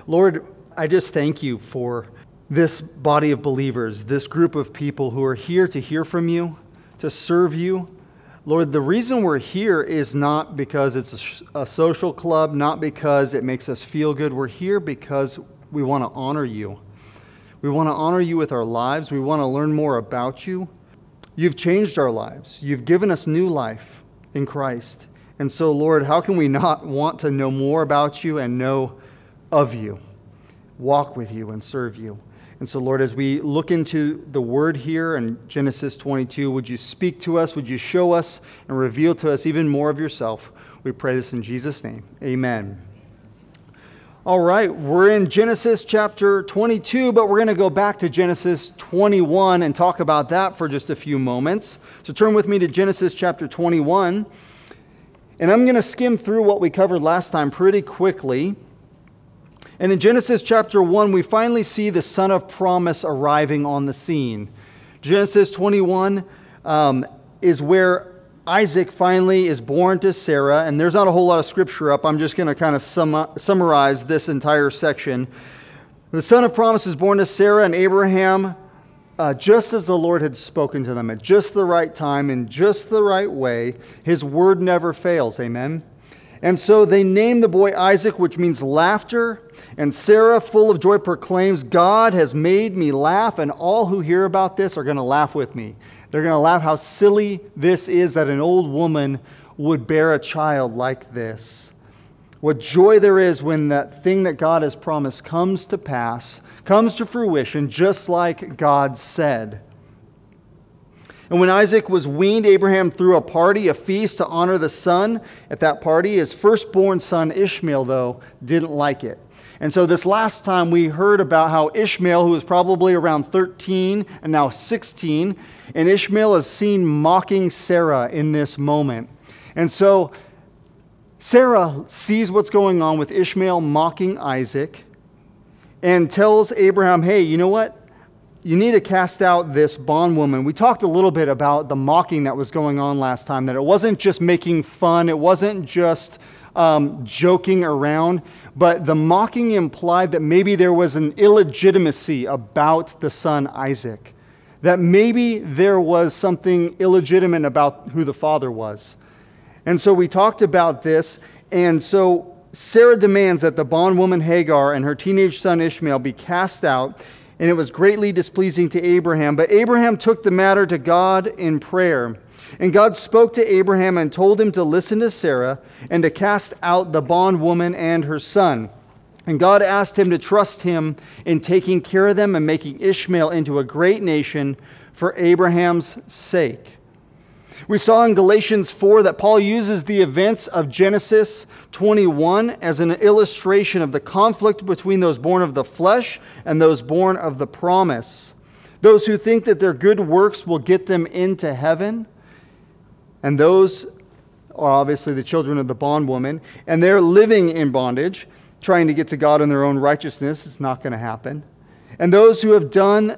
Lord, I just thank you for this body of believers, this group of people who are here to hear from you, to serve you. Lord, the reason we're here is not because it's a social club, not because it makes us feel good. We're here because we want to honor you. We want to honor you with our lives. We want to learn more about you. You've changed our lives. You've given us new life in Christ. And so, Lord, how can we not want to know more about you and know of you, walk with you and serve you? And so, Lord, as we look into the word here in Genesis 22, would you speak to us? Would you show us and reveal to us even more of yourself? We pray this in Jesus' name. Amen. All right, we're in Genesis chapter 22, but we're going to go back to Genesis 21 and talk about that for just a few moments. So turn with me to Genesis chapter 21. And I'm going to skim through what we covered last time pretty quickly. And in Genesis chapter 1, we finally see the son of promise arriving on the scene. Genesis 21 is where Isaac finally is born to Sarah, and there's not a whole lot of scripture up. I'm just going to kind of summarize this entire section. The son of promise is born to Sarah and Abraham just as the Lord had spoken to them at just the right time, in just the right way. His word never fails, amen? And so they named the boy Isaac, which means laughter. And Sarah, full of joy, proclaims, God has made me laugh, and all who hear about this are going to laugh with me. They're going to laugh how silly this is that an old woman would bear a child like this. What joy there is when that thing that God has promised comes to pass, comes to fruition, just like God said. And when Isaac was weaned, Abraham threw a party, a feast to honor the son at that party. His firstborn son Ishmael, though, didn't like it. And so this last time we heard about how Ishmael, who was probably around 13 and now 16, and Ishmael is seen mocking Sarah in this moment. And so Sarah sees what's going on with Ishmael mocking Isaac and tells Abraham, hey, you know what? You need to cast out this bondwoman. We talked a little bit about the mocking that was going on last time, that it wasn't just making fun, it wasn't just joking around, but the mocking implied that maybe there was an illegitimacy about the son Isaac, that maybe there was something illegitimate about who the father was. And so we talked about this, and so Sarah demands that the bondwoman Hagar and her teenage son Ishmael be cast out, and it was greatly displeasing to Abraham. But Abraham took the matter to God in prayer. And God spoke to Abraham and told him to listen to Sarah and to cast out the bondwoman and her son. And God asked him to trust him in taking care of them and making Ishmael into a great nation for Abraham's sake. We saw in Galatians 4 that Paul uses the events of Genesis 21 as an illustration of the conflict between those born of the flesh and those born of the promise. Those who think that their good works will get them into heaven, and those are obviously the children of the bondwoman, and they're living in bondage, trying to get to God in their own righteousness. It's not going to happen. And those who have done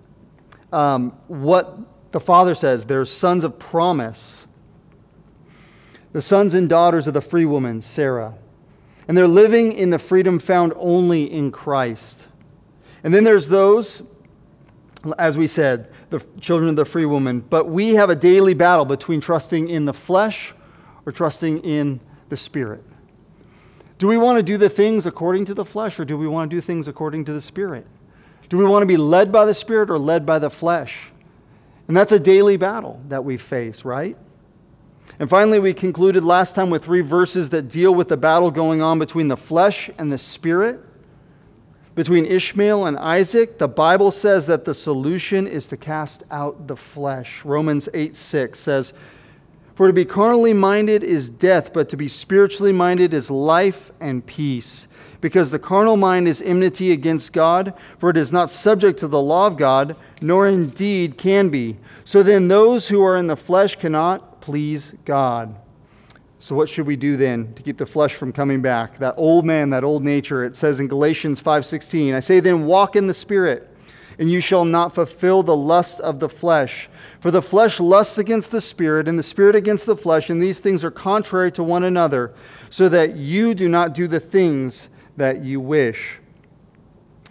what the Father says, they're sons of promise, the sons and daughters of the free woman, Sarah. And they're living in the freedom found only in Christ. And then there's those, as we said, the children of the free woman. But we have a daily battle between trusting in the flesh or trusting in the Spirit. Do we want to do the things according to the flesh, or do we want to do things according to the Spirit? Do we want to be led by the Spirit or led by the flesh? And that's a daily battle that we face, right? And finally, we concluded last time with 3 verses that deal with the battle going on between the flesh and the Spirit. Between Ishmael and Isaac, the Bible says that the solution is to cast out the flesh. Romans 8:6 says, "For to be carnally minded is death, but to be spiritually minded is life and peace. Because the carnal mind is enmity against God, for it is not subject to the law of God, nor indeed can be. So then those who are in the flesh cannot please God." So what should we do then to keep the flesh from coming back? That old man, that old nature. It says in Galatians 5:16, "I say then, walk in the Spirit, and you shall not fulfill the lust of the flesh. For the flesh lusts against the Spirit, and the Spirit against the flesh, and these things are contrary to one another, so that you do not do the things that you wish."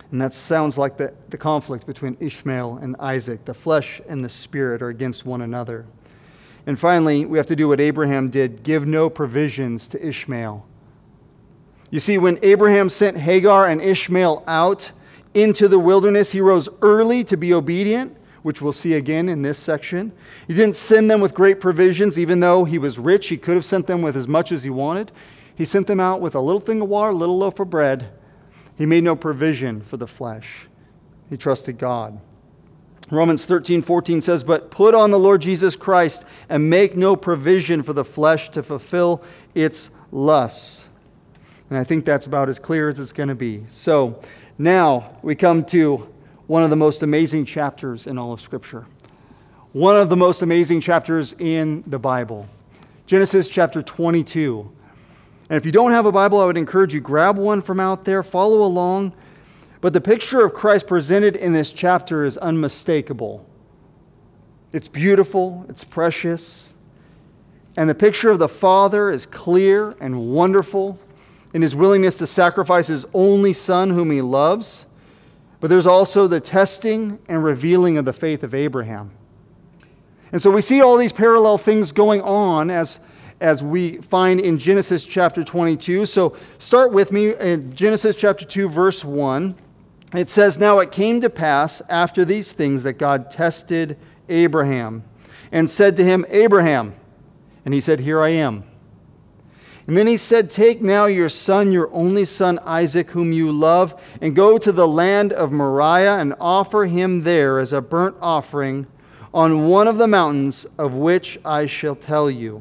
And that sounds like the conflict between Ishmael and Isaac. The flesh and the spirit are against one another. And finally, we have to do what Abraham did, give no provisions to Ishmael. You see, when Abraham sent Hagar and Ishmael out into the wilderness, he rose early to be obedient, which we'll see again in this section. He didn't send them with great provisions, even though he was rich. He could have sent them with as much as he wanted. He sent them out with a little thing of water, a little loaf of bread. He made no provision for the flesh. He trusted God. Romans 13:14 says, "But put on the Lord Jesus Christ and make no provision for the flesh to fulfill its lusts." And I think that's about as clear as it's going to be. So now we come to one of the most amazing chapters in all of Scripture. One of the most amazing chapters in the Bible. Genesis chapter 22. And if you don't have a Bible, I would encourage you, grab one from out there, follow along. But the picture of Christ presented in this chapter is unmistakable. It's beautiful, it's precious. And the picture of the Father is clear and wonderful in his willingness to sacrifice his only Son whom he loves. But there's also the testing and revealing of the faith of Abraham. And so we see all these parallel things going on as we find in Genesis chapter 22. So start with me in Genesis chapter 2, verse 1. It says, "Now it came to pass after these things that God tested Abraham and said to him, 'Abraham.' And he said, 'Here I am.' And then he said, 'Take now your son, your only son Isaac, whom you love, and go to the land of Moriah and offer him there as a burnt offering on one of the mountains of which I shall tell you.'"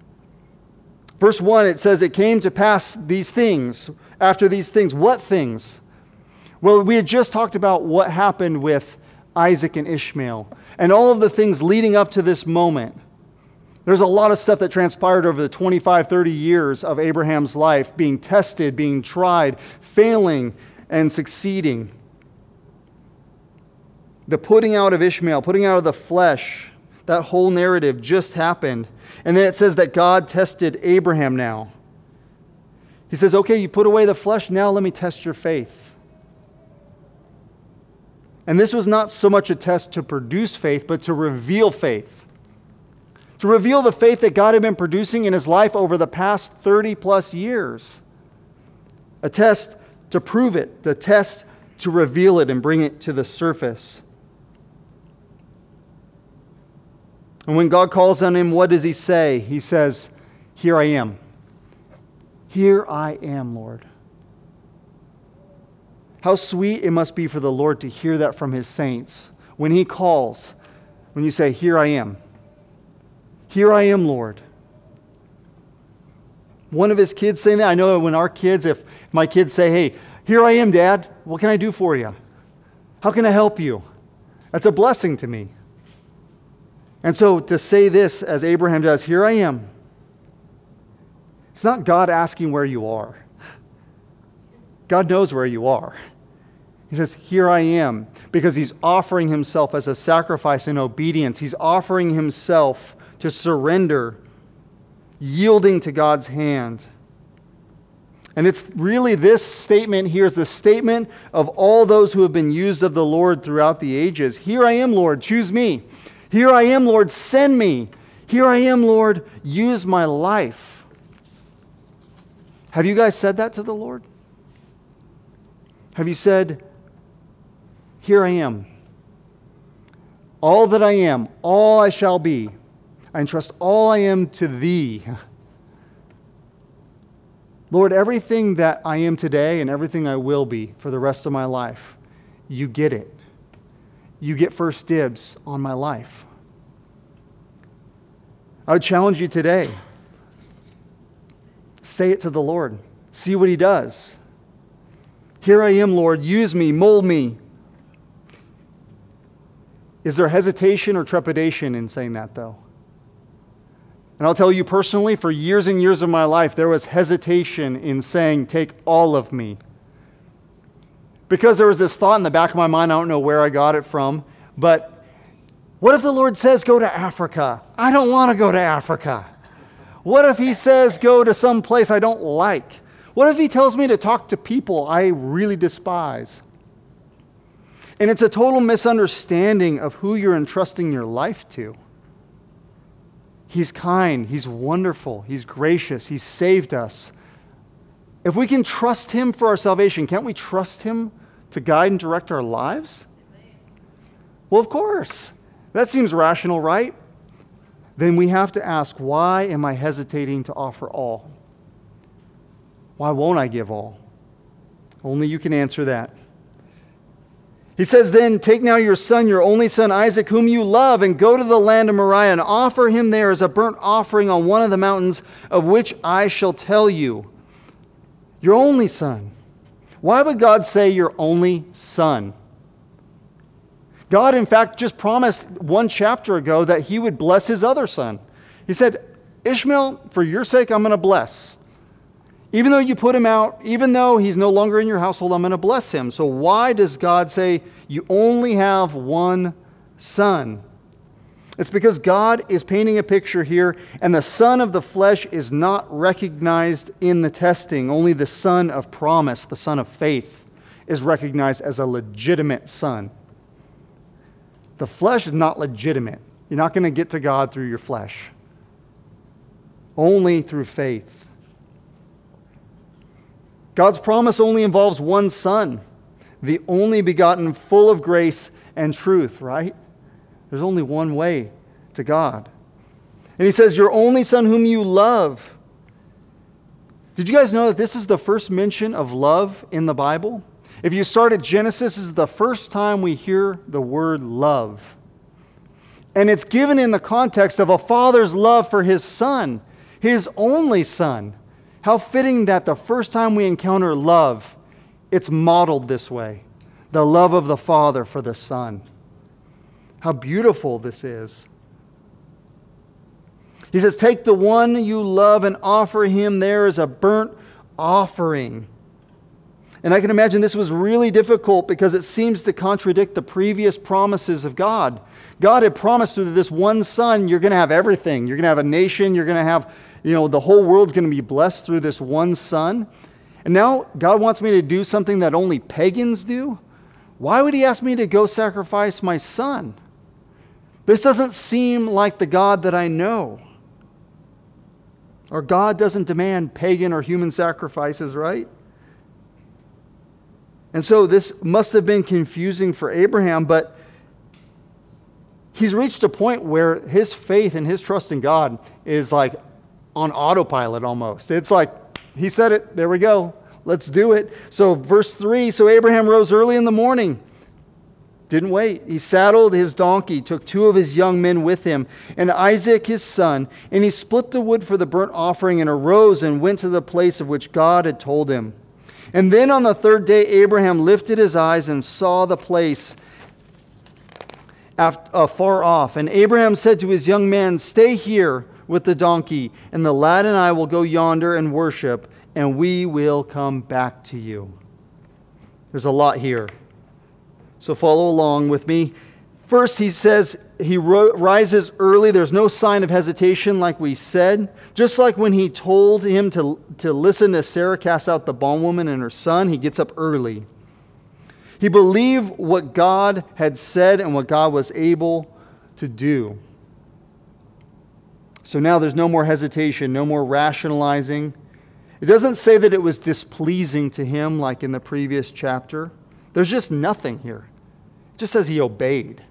Verse 1, it says, "It came to pass these things, after these things." What things? Well, we had just talked about what happened with Isaac and Ishmael and all of the things leading up to this moment. There's a lot of stuff that transpired over the 25, 30 years of Abraham's life, being tested, being tried, failing, and succeeding. The putting out of Ishmael, putting out of the flesh, that whole narrative just happened. And then it says that God tested Abraham now. He says, okay, you put away the flesh, now let me test your faith. And this was not so much a test to produce faith, but to reveal faith. To reveal the faith that God had been producing in his life over the past 30 plus years. A test to prove it, the test to reveal it and bring it to the surface. And when God calls on him, what does he say? He says, "Here I am. Here I am, Lord." How sweet it must be for the Lord to hear that from his saints. When he calls, when you say, "Here I am. Here I am, Lord." One of his kids saying that. I know when our kids, if my kids say, "Hey, here I am, Dad. What can I do for you? How can I help you?" That's a blessing to me. And so to say this as Abraham does, "Here I am." It's not God asking where you are. God knows where you are. He says, "Here I am," because he's offering himself as a sacrifice in obedience. He's offering himself to surrender, yielding to God's hand. And it's really this statement here is the statement of all those who have been used of the Lord throughout the ages. "Here I am, Lord, choose me. Here I am, Lord, send me. Here I am, Lord, use my life." Have you guys said that to the Lord? Have you said, "Here I am. All that I am, all I shall be. I entrust all I am to thee. Lord, everything that I am today and everything I will be for the rest of my life, you get it. You get first dibs on my life." I would challenge you today. Say it to the Lord. See what he does. "Here I am, Lord. Use me, mold me." Is there hesitation or trepidation in saying that, though? And I'll tell you personally, for years and years of my life, there was hesitation in saying, "Take all of me." Because there was this thought in the back of my mind, I don't know where I got it from, but what if the Lord says, "Go to Africa"? I don't want to go to Africa. What if he says, "Go to some place I don't like"? What if he tells me to talk to people I really despise? And it's a total misunderstanding of who you're entrusting your life to. He's kind, He's wonderful, He's gracious, He's saved us. If we can trust Him for our salvation, can't we trust Him to guide and direct our lives? Well, of course. That seems rational, right? Then we have to ask, why am I hesitating to offer all? Why won't I give all? Only you can answer that. He says, then take now your son, your only son Isaac, whom you love, and go to the land of Moriah and offer him there as a burnt offering on one of the mountains of which I shall tell you. Your only son. Why would God say your only son? God, in fact, just promised one chapter ago that He would bless His other son. He said, Ishmael, for your sake, I'm going to bless. Even though you put him out, even though he's no longer in your household, I'm going to bless him. So why does God say you only have one son? It's because God is painting a picture here, and the son of the flesh is not recognized in the testing. Only the son of promise, the son of faith, is recognized as a legitimate son. The flesh is not legitimate. You're not going to get to God through your flesh. Only through faith. God's promise only involves one son, the only begotten, full of grace and truth, right? There's only one way to God. And He says, your only son whom you love. Did you guys know that this is the first mention of love in the Bible? If you start at Genesis, this is the first time we hear the word love. And it's given in the context of a father's love for his son, his only son. How fitting that the first time we encounter love, it's modeled this way. The love of the Father for the Son. How beautiful this is. He says, take the one you love and offer him there as a burnt offering. And I can imagine this was really difficult because it seems to contradict the previous promises of God. God had promised through this one son, you're going to have everything. You're going to have a nation. You're going to have, the whole world's going to be blessed through this one son. And now God wants me to do something that only pagans do. Why would He ask me to go sacrifice my son? This doesn't seem like the God that I know. Our God doesn't demand pagan or human sacrifices, right? And so this must have been confusing for Abraham, but he's reached a point where his faith and his trust in God is like on autopilot almost. It's like, He said it, there we go, let's do it. So verse 3, so Abraham rose early in the morning. Didn't wait. He saddled his donkey, took 2 of his young men with him, and Isaac his son, and he split the wood for the burnt offering and arose and went to the place of which God had told him. And then on the 3rd day, Abraham lifted his eyes and saw the place far off. And Abraham said to his young man, stay here with the donkey, and the lad and I will go yonder and worship, and we will come back to you. There's a lot here, so follow along with me. First, he says he rises early. There's no sign of hesitation, like we said. Just like when he told him to listen to Sarah cast out the bondwoman and her son, he gets up early. He believed what God had said and what God was able to do. So now there's no more hesitation, no more rationalizing. It doesn't say that it was displeasing to him like in the previous chapter. There's just nothing here. It just says he obeyed.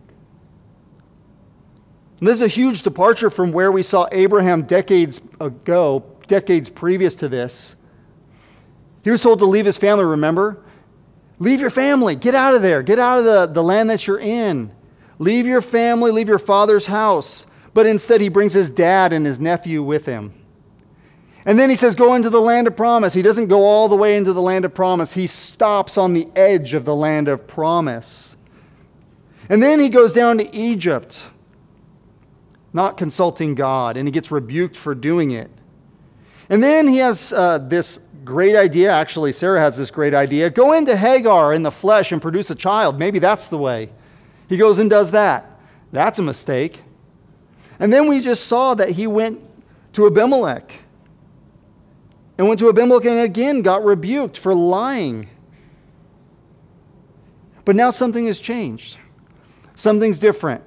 And this is a huge departure from where we saw Abraham decades ago, decades previous to this. He was told to leave his family, remember? Leave your family. Get out of there. Get out of the land that you're in. Leave your family. Leave your father's house. But instead, he brings his dad and his nephew with him. And then he says, go into the land of promise. He doesn't go all the way into the land of promise. He stops on the edge of the land of promise. And then he goes down to Egypt, not consulting God, and he gets rebuked for doing it. And then he has this great idea. Actually, Sarah has this great idea. Go into Hagar in the flesh and produce a child. Maybe that's the way. He goes and does that. That's a mistake. And then we just saw that he went to Abimelech. And went to Abimelech and again got rebuked for lying. But now something has changed. Something's different.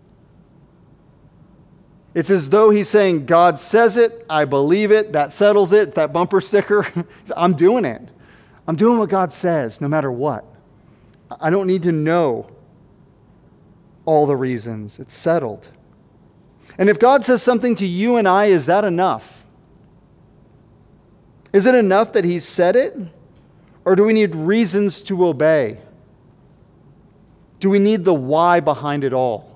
It's as though he's saying, God says it, I believe it, that settles it, that bumper sticker. I'm doing it. I'm doing what God says, no matter what. I don't need to know all the reasons. It's settled. And if God says something to you and I, is that enough? Is it enough that he said it? Or do we need reasons to obey? Do we need the why behind it all?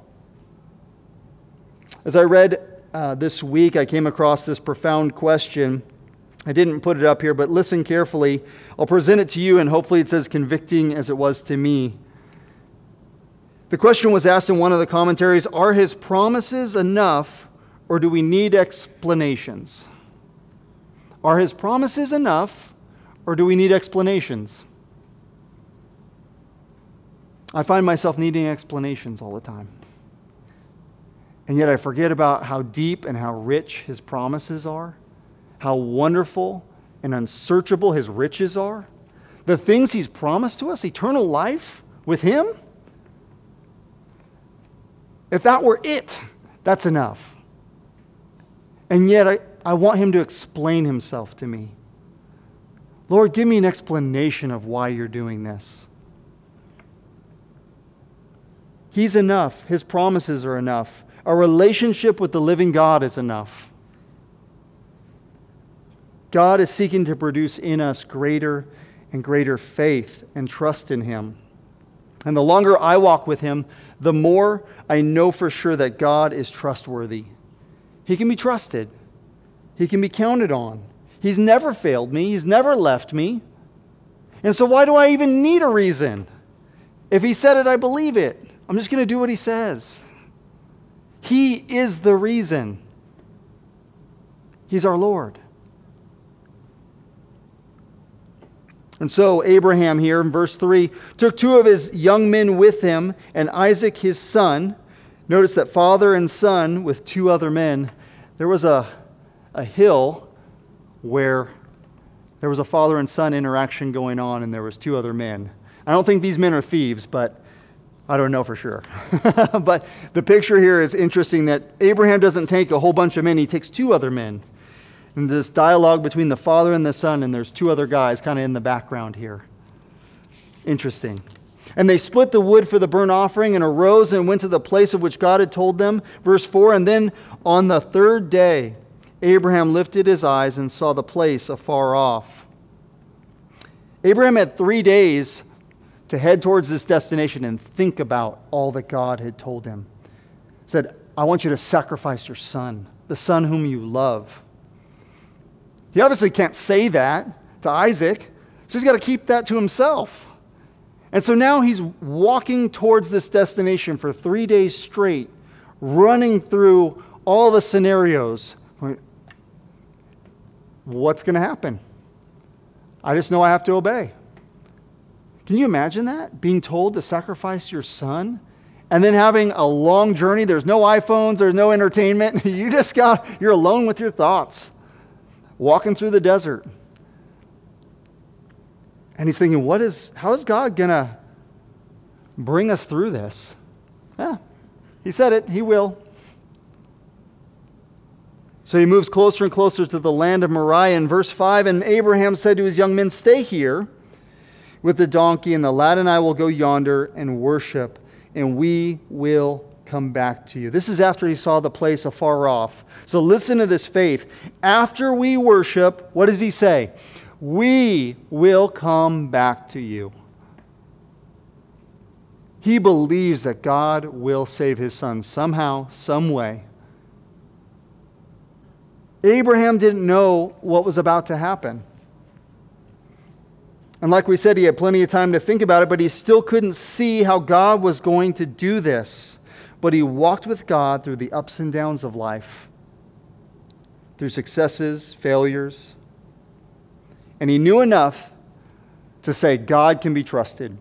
As I read this week, I came across this profound question. I didn't put it up here, but listen carefully. I'll present it to you, and hopefully it's as convicting as it was to me. The question was asked in one of the commentaries, are his promises enough, or do we need explanations? Are his promises enough, or do we need explanations? I find myself needing explanations all the time. And yet I forget about how deep and how rich his promises are, how wonderful and unsearchable his riches are. The things he's promised to us, eternal life with him, if that were it, that's enough. And yet I want him to explain himself to me. Lord, give me an explanation of why you're doing this. He's enough. His promises are enough. Our relationship with the living God is enough. God is seeking to produce in us greater and greater faith and trust in him. And the longer I walk with him, the more I know for sure that God is trustworthy. He can be trusted. He can be counted on. He's never failed me. He's never left me. And so why do I even need a reason? If he said it, I believe it. I'm just going to do what he says. He is the reason. He's our Lord. And so Abraham here in verse 3 took 2 of his young men with him and Isaac his son. Notice that father and son with 2 other men. There was a hill where there was a father and son interaction going on, and there was 2 other men. I don't think these men are thieves, but I don't know for sure. But the picture here is interesting that Abraham doesn't take a whole bunch of men. He takes 2 other men. And this dialogue between the father and the son, and there's 2 other guys kind of in the background here. Interesting. And they split the wood for the burnt offering and arose and went to the place of which God had told them. Verse 4, and then on the 3rd day, Abraham lifted his eyes and saw the place afar off. Abraham had 3 days to head towards this destination and think about all that God had told him. He said, I want you to sacrifice your son, the son whom you love. He obviously can't say that to Isaac, so he's got to keep that to himself. And so now he's walking towards this destination for 3 days straight, running through all the scenarios. What's going to happen? I just know I have to obey. Can you imagine that? Being told to sacrifice your son and then having a long journey. There's no iPhones, there's no entertainment. You're alone with your thoughts, walking through the desert. And he's thinking, how is God going to bring us through this? Yeah, he said it, he will. So he moves closer and closer to the land of Moriah. In verse 5, and Abraham said to his young men, stay here with the donkey, and the lad and I will go yonder and worship, and we will come back to you. This is after he saw the place afar off. So listen to this faith. After we worship, what does he say? We will come back to you. He believes that God will save his son somehow, some way. Abraham didn't know what was about to happen. And like we said, he had plenty of time to think about it, but he still couldn't see how God was going to do this. But he walked with God through the ups and downs of life, through successes, failures. And he knew enough to say, God can be trusted.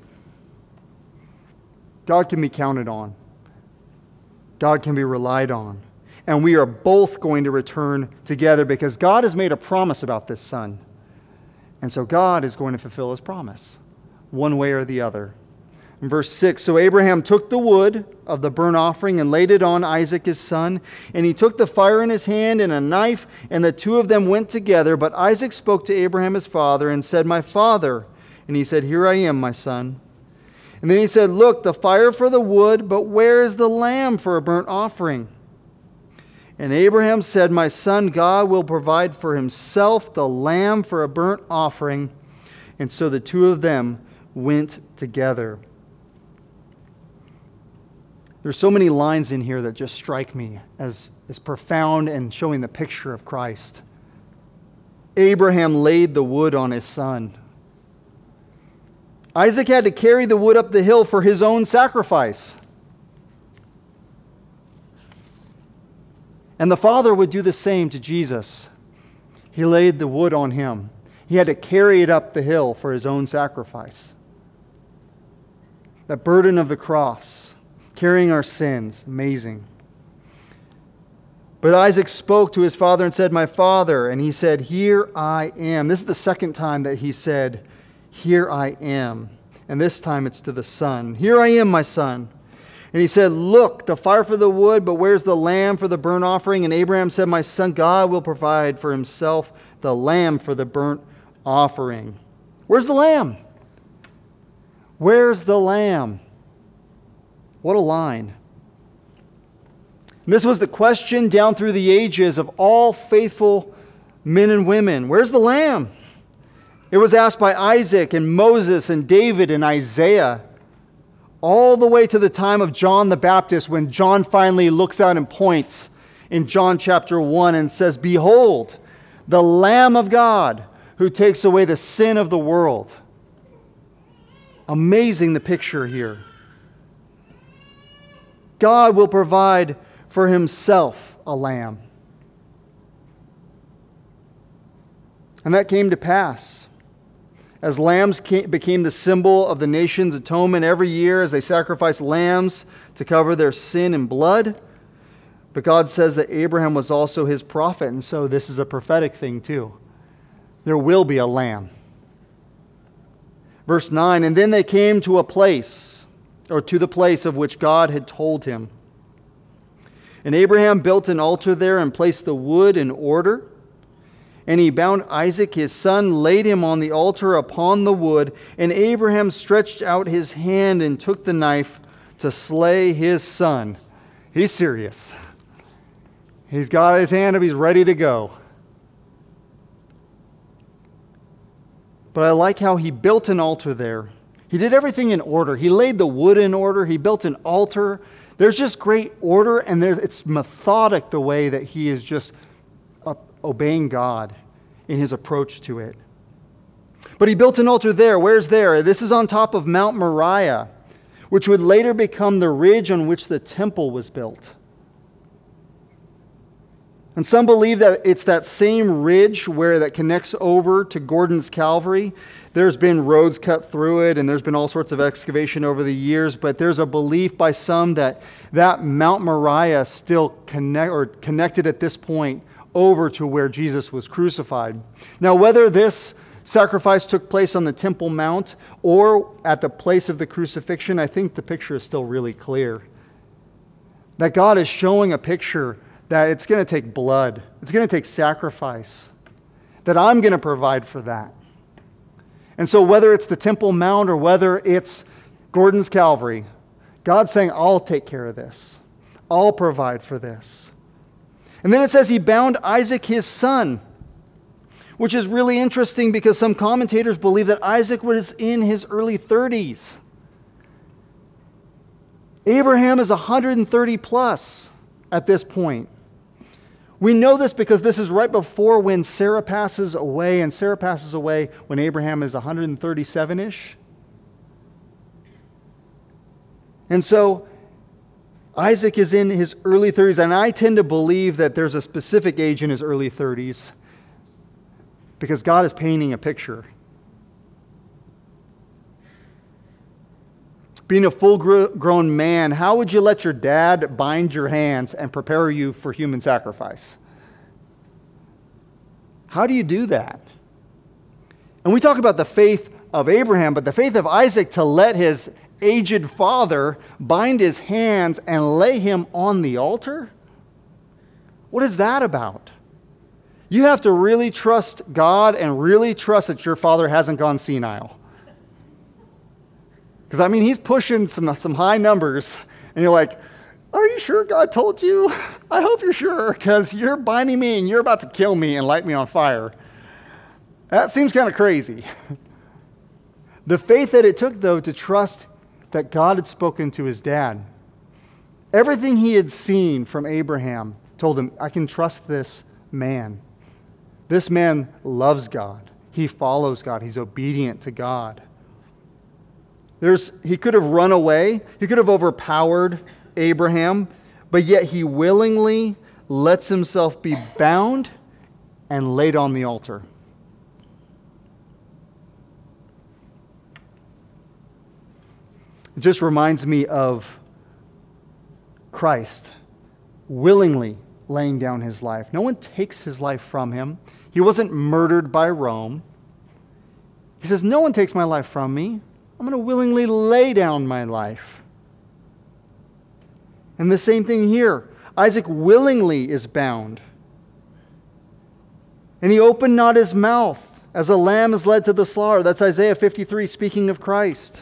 God can be counted on. God can be relied on. And we are both going to return together because God has made a promise about this son. And so God is going to fulfill his promise, one way or the other. In verse 6, so Abraham took the wood of the burnt offering and laid it on Isaac his son. And he took the fire in his hand and a knife, and the two of them went together. But Isaac spoke to Abraham his father and said, my father. And he said, here I am, my son. And then he said, look, the fire for the wood, but where is the lamb for a burnt offering? And Abraham said, my son, God will provide for himself the lamb for a burnt offering. And so the two of them went together. There's so many lines in here that just strike me as profound and showing the picture of Christ. Abraham laid the wood on his son. Isaac had to carry the wood up the hill for his own sacrifice. And the Father would do the same to Jesus. He laid the wood on him. He had to carry it up the hill for his own sacrifice. That burden of the cross, carrying our sins, amazing. But Isaac spoke to his father and said, my father. And he said, here I am. This is the second time that he said, here I am. And this time it's to the son. Here I am, my son. And he said, look, the fire for the wood, but where's the lamb for the burnt offering? And Abraham said, my son, God will provide for himself the lamb for the burnt offering. Where's the lamb? Where's the lamb? What a line. And this was the question down through the ages of all faithful men and women. Where's the lamb? It was asked by Isaac and Moses and David and Isaiah, all the way to the time of John the Baptist, when John finally looks out and points in John chapter 1 and says, behold, the Lamb of God who takes away the sin of the world. Amazing, the picture here. God will provide for himself a lamb. And that came to pass. As lambs became the symbol of the nation's atonement every year as they sacrificed lambs to cover their sin and blood. But God says that Abraham was also his prophet, and so this is a prophetic thing too. There will be a lamb. Verse 9, and then they came to a place, or to the place of which God had told him. And Abraham built an altar there and placed the wood in order. And he bound Isaac his son, laid him on the altar upon the wood. And Abraham stretched out his hand and took the knife to slay his son. He's serious. He's got his hand up, he's ready to go. But I like how he built an altar there. He did everything in order. He laid the wood in order. He built an altar. There's just great order, and it's methodic the way that he is just obeying God in his approach to it. But he built an altar there. Where's there? This is on top of Mount Moriah, which would later become the ridge on which the temple was built. And some believe that it's that same ridge that connects over to Gordon's Calvary. There's been roads cut through it, and there's been all sorts of excavation over the years, but there's a belief by some that Mount Moriah still connected at this point over to where Jesus was crucified. Now, whether this sacrifice took place on the Temple Mount or at the place of the crucifixion, I think the picture is still really clear. That God is showing a picture that it's going to take blood. It's going to take sacrifice. That I'm going to provide for that. And so whether it's the Temple Mount or whether it's Gordon's Calvary, God's saying, I'll take care of this. I'll provide for this. And then it says he bound Isaac his son, which is really interesting because some commentators believe that Isaac was in his early 30s. Abraham is 130 plus at this point. We know this because this is right before when Sarah passes away, and Sarah passes away when Abraham is 137-ish. And so Isaac is in his early 30s, and I tend to believe that there's a specific age in his early 30s because God is painting a picture. Being a full-grown man, how would you let your dad bind your hands and prepare you for human sacrifice? How do you do that? And we talk about the faith of Abraham, but the faith of Isaac to let his aged father bind his hands and lay him on the altar? What is that about? You have to really trust God and really trust that your father hasn't gone senile. Because, I mean, he's pushing some high numbers, and you're like, are you sure God told you? I hope you're sure, because you're binding me and you're about to kill me and light me on fire. That seems kind of crazy. The faith that it took, though, to trust that God had spoken to his dad. Everything he had seen from Abraham told him, I can trust this man. This man loves God. He follows God. He's obedient to God. He could have run away. He could have overpowered Abraham, but yet he willingly lets himself be bound and laid on the altar. It just reminds me of Christ willingly laying down his life. No one takes his life from him. He wasn't murdered by Rome. He says, no one takes my life from me. I'm going to willingly lay down my life. And the same thing here. Isaac willingly is bound. And he opened not his mouth as a lamb is led to the slaughter. That's Isaiah 53, speaking of Christ.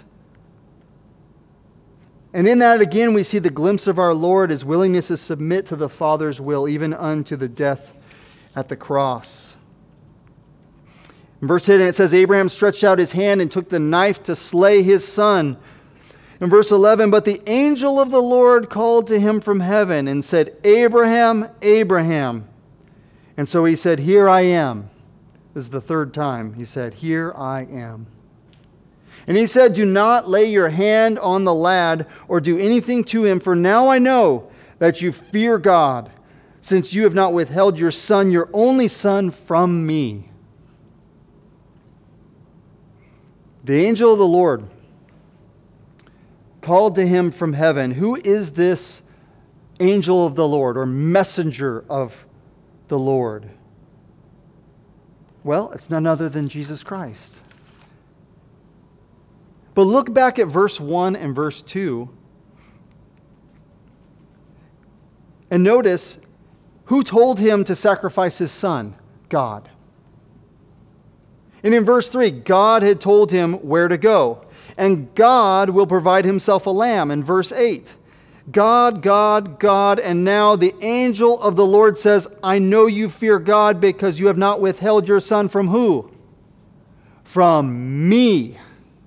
And in that, again, we see the glimpse of our Lord, his willingness to submit to the Father's will, even unto the death at the cross. In verse 10, it says, Abraham stretched out his hand and took the knife to slay his son. In verse 11, but the angel of the Lord called to him from heaven and said, Abraham, Abraham. And so he said, here I am. This is the third time he said, here I am. And he said, do not lay your hand on the lad or do anything to him, for now I know that you fear God, since you have not withheld your son, your only son, from me. The angel of the Lord called to him from heaven. Who is this angel of the Lord or messenger of the Lord? Well, it's none other than Jesus Christ. But look back at verse 1 and verse 2 and notice who told him to sacrifice his son? God. And in verse 3, God had told him where to go. And God will provide himself a lamb. In verse 8, God, God, God, and now the angel of the Lord says, I know you fear God because you have not withheld your son from who? From me.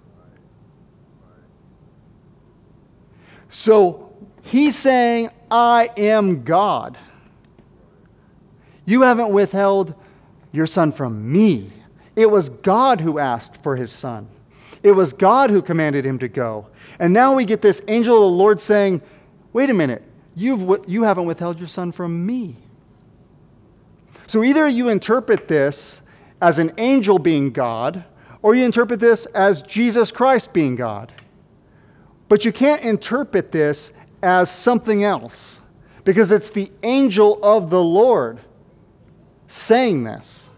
So he's saying, I am God. You haven't withheld your son from me. It was God who asked for his son. It was God who commanded him to go. And now we get this angel of the Lord saying, wait a minute, you haven't withheld your son from me. So either you interpret this as an angel being God, or you interpret this as Jesus Christ being God. But you can't interpret this as something else, because it's the angel of the Lord saying this.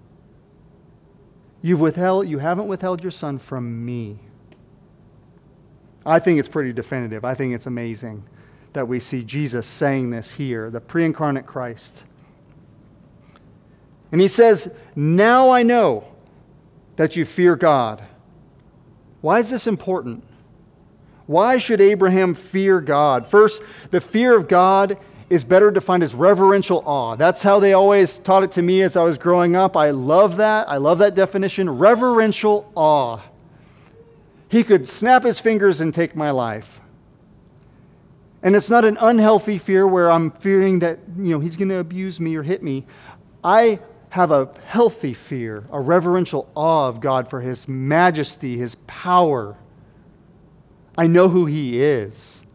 You haven't withheld your son from me. I think it's pretty definitive. I think it's amazing that we see Jesus saying this here, the pre-incarnate Christ. And he says, now I know that you fear God. Why is this important? Why should Abraham fear God? First, the fear of God is better defined as reverential awe. That's how they always taught it to me as I was growing up. I love that. I love that definition. Reverential awe. He could snap his fingers and take my life. And it's not an unhealthy fear where I'm fearing that, he's going to abuse me or hit me. I have a healthy fear, a reverential awe of God for his majesty, his power. I know who he is.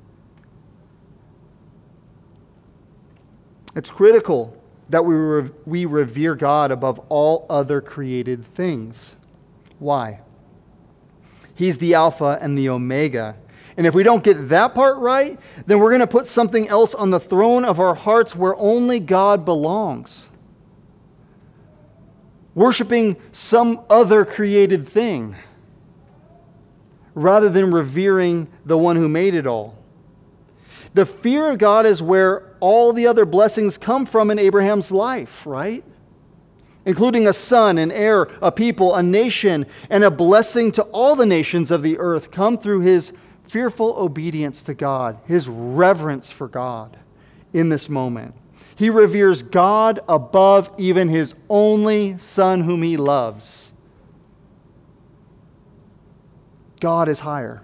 It's critical that we revere God above all other created things. Why? He's the Alpha and the Omega. And if we don't get that part right, then we're going to put something else on the throne of our hearts where only God belongs. Worshiping some other created thing. rather than revering the one who made it all. The fear of God is where all the other blessings come from in Abraham's life, right? Including a son, an heir, a people, a nation, and a blessing to all the nations of the earth come through his fearful obedience to God, his reverence for God in this moment. He reveres God above even his only son whom he loves. God is higher.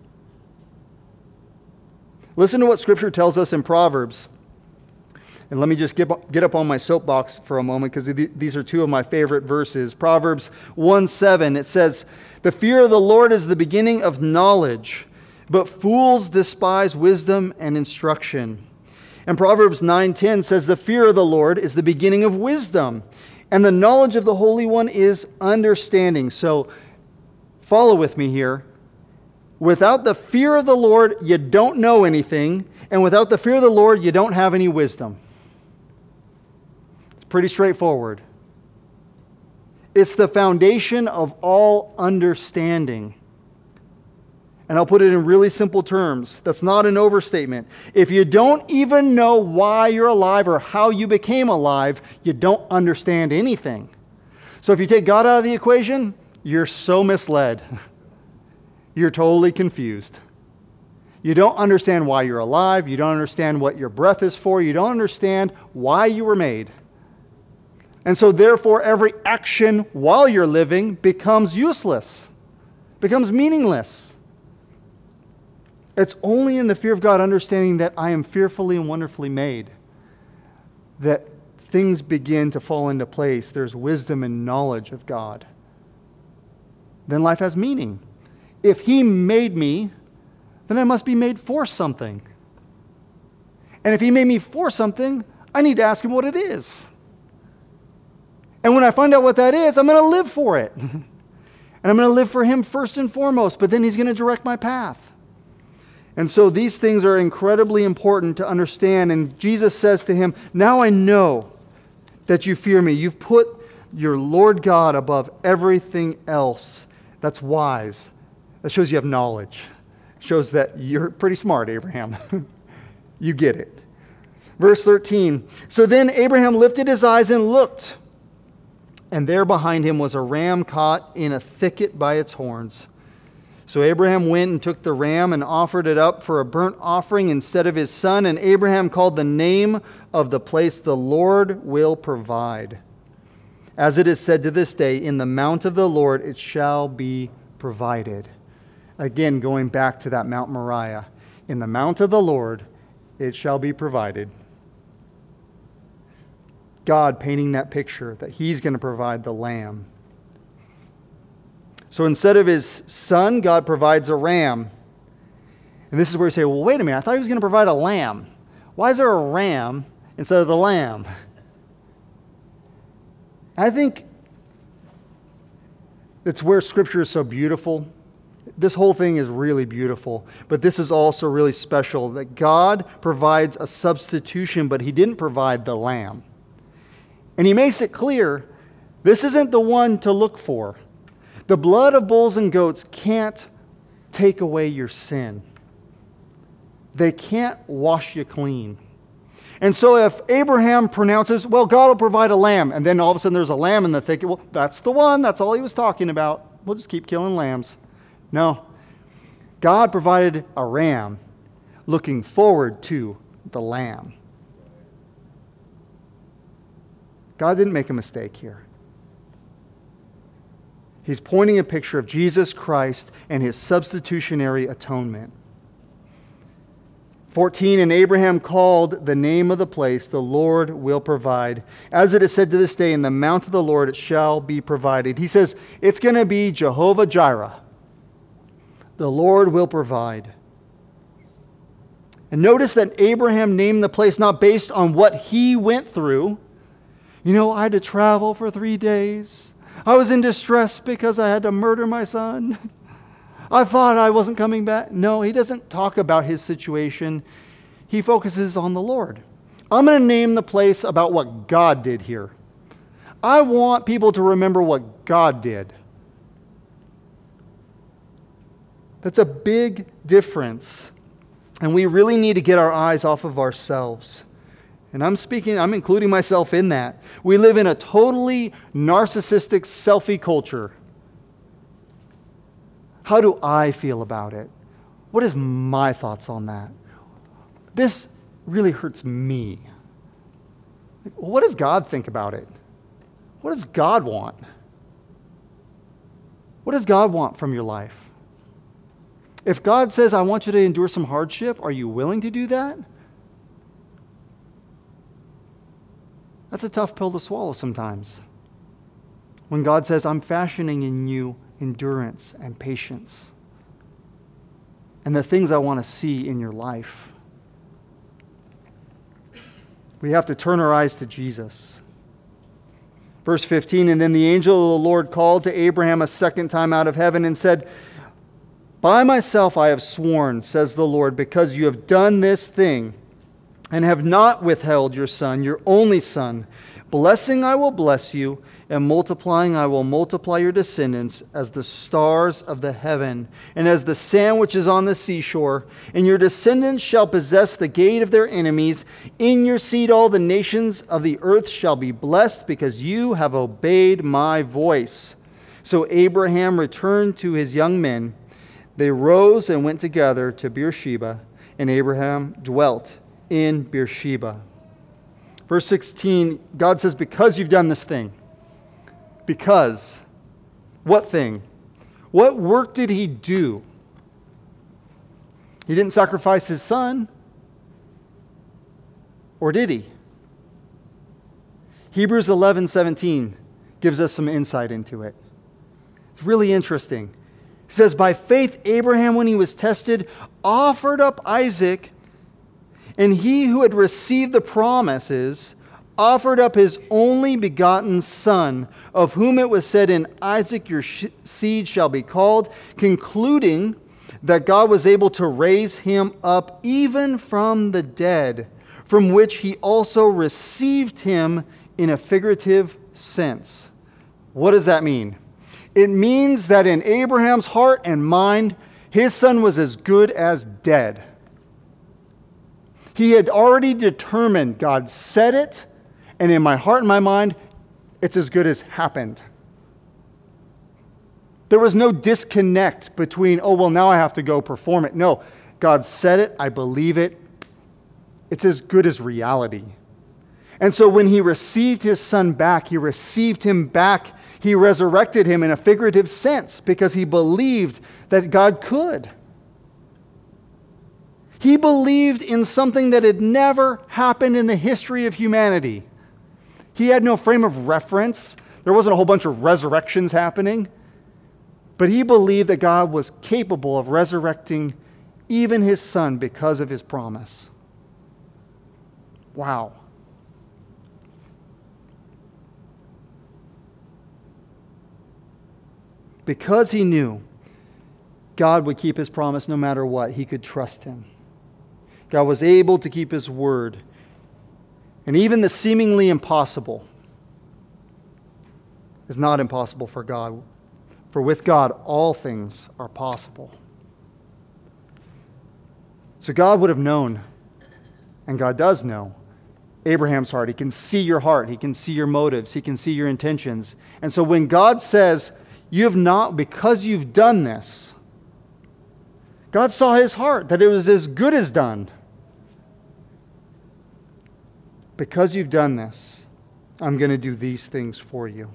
Listen to what Scripture tells us in Proverbs. And let me just get up on my soapbox for a moment, because these are two of my favorite verses. Proverbs 1:7, it says, "The fear of the Lord is the beginning of knowledge, but fools despise wisdom and instruction." And Proverbs 9:10 says, "The fear of the Lord is the beginning of wisdom, and the knowledge of the Holy One is understanding." So follow with me here. Without the fear of the Lord, you don't know anything. And without the fear of the Lord, you don't have any wisdom. It's pretty straightforward. It's the foundation of all understanding. And I'll put it in really simple terms. That's not an overstatement. If you don't even know why you're alive or how you became alive, you don't understand anything. So if you take God out of the equation, you're so misled. You're totally confused. You don't understand why you're alive. You don't understand what your breath is for. You don't understand why you were made. And so therefore, every action while you're living becomes useless, becomes meaningless. It's only in the fear of God, understanding that I am fearfully and wonderfully made, that things begin to fall into place. There's wisdom and knowledge of God. Then life has meaning. If he made me, then I must be made for something. And if he made me for something, I need to ask him what it is. And when I find out what that is, I'm going to live for it. And I'm going to live for him first and foremost, but then he's going to direct my path. And so these things are incredibly important to understand. And Jesus says to him, "Now I know that you fear me. You've put your Lord God above everything else." That's wise. That shows you have knowledge. It shows that you're pretty smart, Abraham. You get it. Verse 13. "So then Abraham lifted his eyes and looked, and there behind him was a ram caught in a thicket by its horns. So Abraham went and took the ram and offered it up for a burnt offering instead of his son. And Abraham called the name of the place, 'The Lord will provide.' As it is said to this day, 'In the mount of the Lord it shall be provided.'" Again, going back to that Mount Moriah. "In the mount of the Lord it shall be provided." God painting that picture that he's going to provide the lamb. So instead of his son, God provides a ram. And this is where you say, well, wait a minute, I thought he was going to provide a lamb. Why is there a ram instead of the lamb? I think it's where Scripture is so beautiful. This whole thing is really beautiful, but this is also really special, that God provides a substitution, but he didn't provide the lamb. And he makes it clear, this isn't the one to look for. The blood of bulls and goats can't take away your sin. They can't wash you clean. And so if Abraham pronounces, well, God will provide a lamb, and then all of a sudden there's a lamb in the thicket, well, that's the one. That's all he was talking about. We'll just keep killing lambs. No. God provided a ram looking forward to the lamb. God didn't make a mistake here. He's pointing a picture of Jesus Christ and his substitutionary atonement. 14, "And Abraham called the name of the place, 'The Lord will provide.' As it is said to this day, 'In the mount of the Lord it shall be provided.'" He says it's going to be Jehovah Jireh. The Lord will provide. And notice that Abraham named the place not based on what he went through. You know, I had to travel for 3 days. I was in distress because I had to murder my son. I thought I wasn't coming back. No, he doesn't talk about his situation. He focuses on the Lord. I'm going to name the place about what God did here. I want people to remember what God did. That's a big difference. And we really need to get our eyes off of ourselves. And I'm including myself in that. We live in a totally narcissistic selfie culture. How do I feel about it? What is my thoughts on that? This really hurts me. What does God think about it? What does God want? What does God want from your life? If God says, I want you to endure some hardship, are you willing to do that? That's a tough pill to swallow sometimes. When God says, I'm fashioning in you endurance and patience and the things I want to see in your life. We have to turn our eyes to Jesus. Verse 15, and then the angel of the Lord called to Abraham a second time out of heaven and said, by myself I have sworn, says the Lord, because you have done this thing and have not withheld your son, your only son. Blessing I will bless you, and multiplying I will multiply your descendants as the stars of the heaven, and as the sand which is on the seashore. And your descendants shall possess the gate of their enemies. In your seed all the nations of the earth shall be blessed, because you have obeyed my voice. So Abraham returned to his young men. They rose and went together to Beersheba, and Abraham dwelt in Beersheba. Verse 16, God says, because you've done this thing. Because. What thing? What work did he do? He didn't sacrifice his son. Or did he? Hebrews 11:17 gives us some insight into it. It's really interesting. It says, by faith Abraham, when he was tested, offered up Isaac, and he who had received the promises offered up his only begotten son, of whom it was said, in Isaac your seed shall be called, concluding that God was able to raise him up even from the dead, from which he also received him in a figurative sense. What does that mean? It means that in Abraham's heart and mind, his son was as good as dead. He had already determined, God said it, and in my heart and my mind, it's as good as happened. There was no disconnect between, oh, well, now I have to go perform it. No, God said it, I believe it. It's as good as reality. And so when he received his son back, he received him back. He resurrected him in a figurative sense because he believed that God could. He believed in something that had never happened in the history of humanity. He had no frame of reference. There wasn't a whole bunch of resurrections happening. But he believed that God was capable of resurrecting even his son because of his promise. Wow. Because he knew God would keep his promise no matter what, he could trust him. God was able to keep his word. And even the seemingly impossible is not impossible for God. For with God, all things are possible. So God would have known, and God does know, Abraham's heart. He can see your heart. He can see your motives. He can see your intentions. And so when God says, you have not, because you've done this, God saw his heart, that it was as good as done. Because you've done this, I'm going to do these things for you.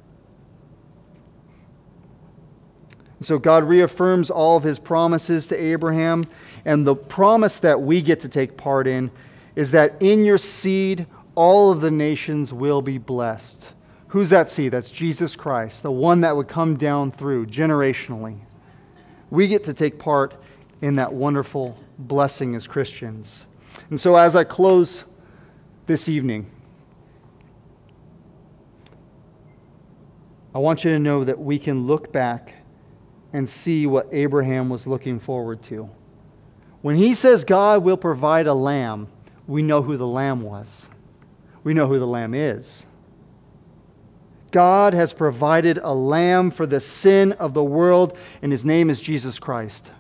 And so God reaffirms all of his promises to Abraham, and the promise that we get to take part in is that in your seed, all of the nations will be blessed. Who's that seed? That's Jesus Christ, the one that would come down through generationally. We get to take part in that wonderful blessing as Christians. And so as I close this evening, I want you to know that we can look back and see what Abraham was looking forward to. When he says God will provide a lamb, we know who the lamb was. We know who the lamb is. God has provided a lamb for the sin of the world, and his name is Jesus Christ.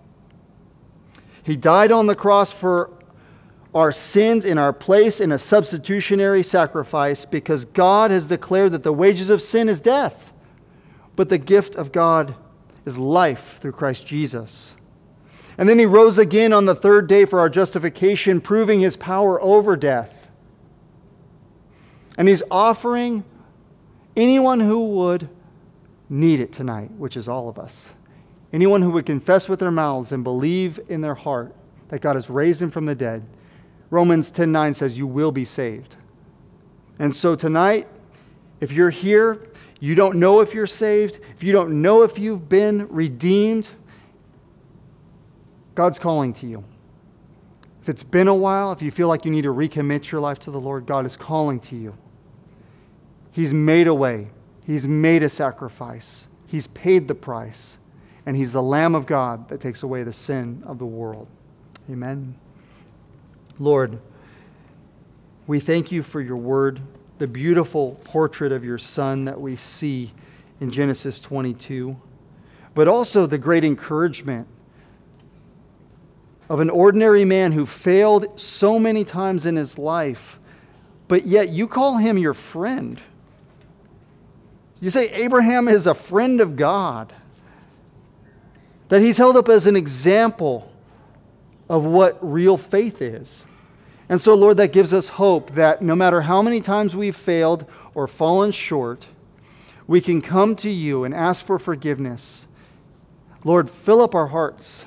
He died on the cross for our sins in our place in a substitutionary sacrifice because God has declared that the wages of sin is death, but the gift of God is life through Christ Jesus. And then he rose again on the third day for our justification, proving his power over death. And he's offering anyone who would need it tonight, which is all of us. Anyone who would confess with their mouths and believe in their heart that God has raised him from the dead. Romans 10:9 says you will be saved. And so tonight, if you're here, you don't know if you're saved, if you don't know if you've been redeemed, God's calling to you. If it's been a while, if you feel like you need to recommit your life to the Lord, God is calling to you. He's made a way. He's made a sacrifice. He's paid the price. And he's the Lamb of God that takes away the sin of the world. Amen. Lord, we thank you for your word, the beautiful portrait of your Son that we see in Genesis 22, but also the great encouragement of an ordinary man who failed so many times in his life, but yet you call him your friend. You say Abraham is a friend of God, that he's held up as an example of what real faith is. And so, Lord, that gives us hope that no matter how many times we've failed or fallen short, we can come to you and ask for forgiveness. Lord, fill up our hearts.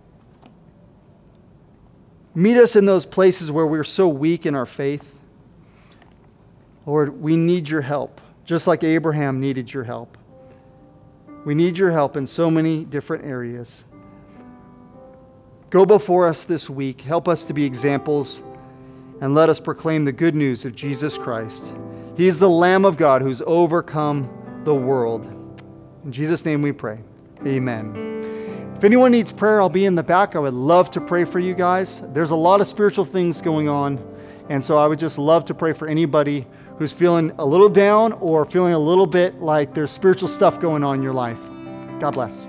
Meet us in those places where we're so weak in our faith. Lord, we need your help, just like Abraham needed your help. We need your help in so many different areas. Go before us this week. Help us to be examples, and let us proclaim the good news of Jesus Christ. He is the Lamb of God who's overcome the world. In Jesus' name we pray. Amen. If anyone needs prayer, I'll be in the back. I would love to pray for you guys. There's a lot of spiritual things going on, and so I would just love to pray for anybody who's feeling a little down or feeling a little bit like there's spiritual stuff going on in your life. God bless.